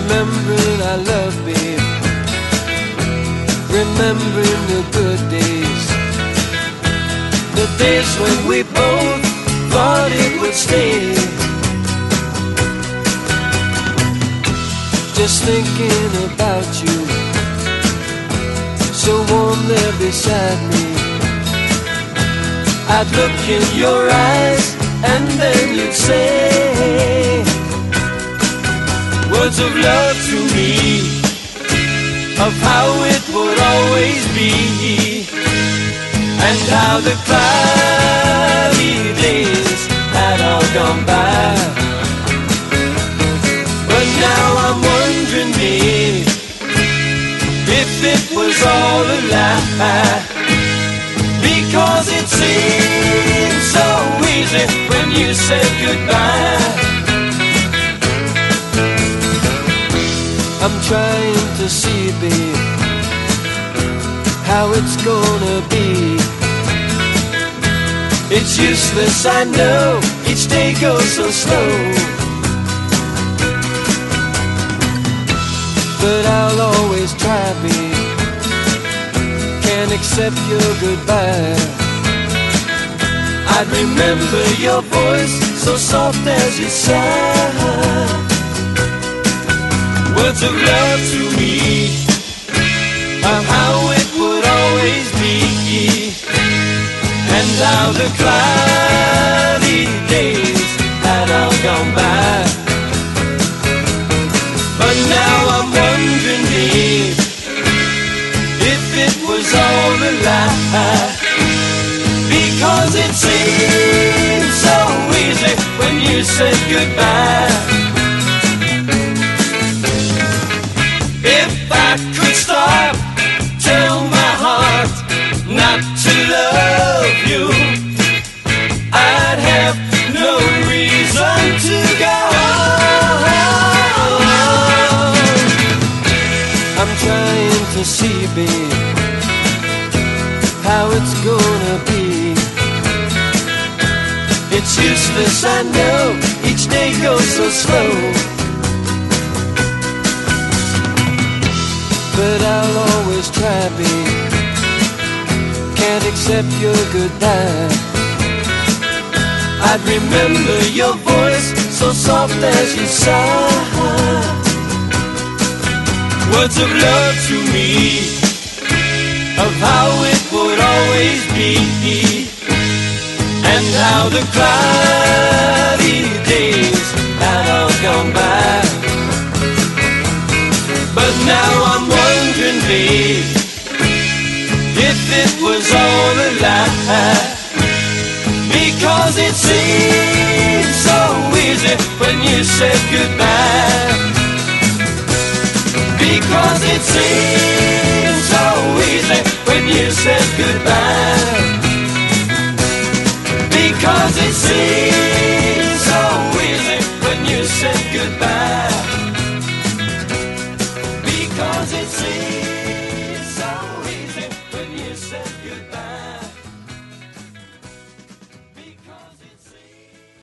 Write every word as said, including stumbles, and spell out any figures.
Remembering our love, babe. Remembering the good days, the days when we both thought it would stay. Just thinking about you, so warm there beside me. I'd look in your eyes and then you'd say words of love to me, of how it would always be, and how the cloudy days had all gone by. But now I'm wondering, babe, if it was all a lie, because it seemed so easy when you said goodbye. I'm trying to see, babe, how it's gonna be. It's useless, I know, each day goes so slow, but I'll always try, babe. Can't accept your goodbye. I'd remember your voice, so soft as you sigh. Words of love to me, of how it would always be, and how the cloudy days had all gone by. But now I'm wondering, babe, if it was all a lie, because it seemed so easy when you said goodbye. If I could stop, tell my heart not to love you, I'd have no reason to go on. I'm trying to see, babe, how it's gonna be. It's useless, I know, each day goes so slow, but I'll always try, babe. Can't accept your goodbye. I'd remember your voice, so soft as you sigh. Words of love to me, of how it would always be, and how the cloudy days had all gone by. But now I'm wondering, babe, if it was all a lie, because it seemed so easy when you said goodbye. Because it seemed so easy when you said goodbye. Because it seemed so easy when you said goodbye.